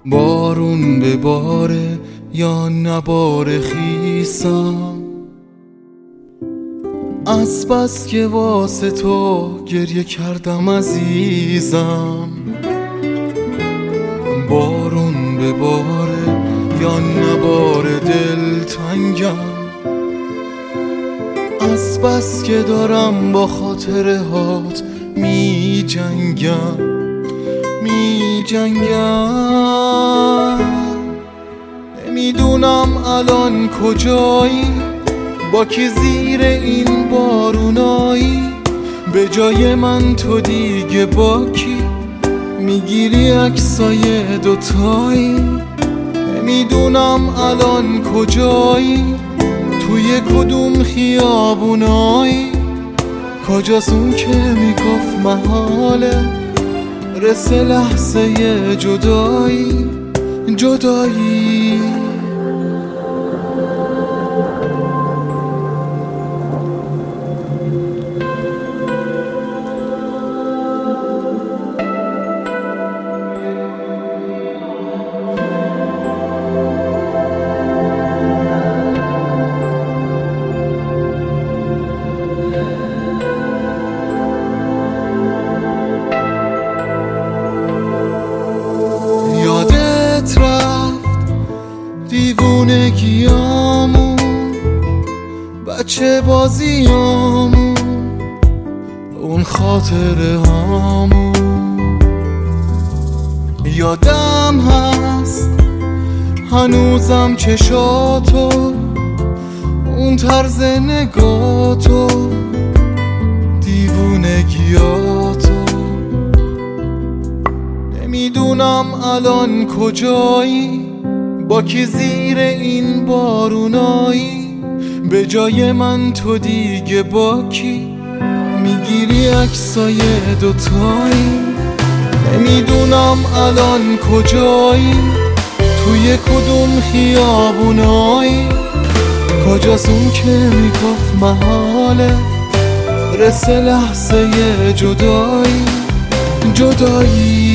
بارون به باره یا نبار خیسم، از بس که واسه تو گریه کردم عزیزم. بارون به باره یا نبار دلتنگم، از بس که دارم با خاطره هات می جنگم. نمیدونم الان کجایی، با کی زیر این بارونایی، به جای من تو دیگه با کی میگیری عکسای دوتایی. نمیدونم الان کجایی، توی کدوم خیابونایی، کجاست اون که میگفت محاله رسه لحظه جدایی. یادت رفت دیوونگیامون، بچه بازیامون، اون خاطره هامون. یادم هست هنوزم چشاتو، اون طرز نگاتو، دیوونگیاتو. نمیدونم الان کجایی، با کی زیر این بارونایی، به جای من تو دیگه با کی میگیری عکسای دوتایی. نمیدونم الان کجایی، توی کدوم خیابونایی، کجاست اون که میگفت محاله رسه لحظه جدایی.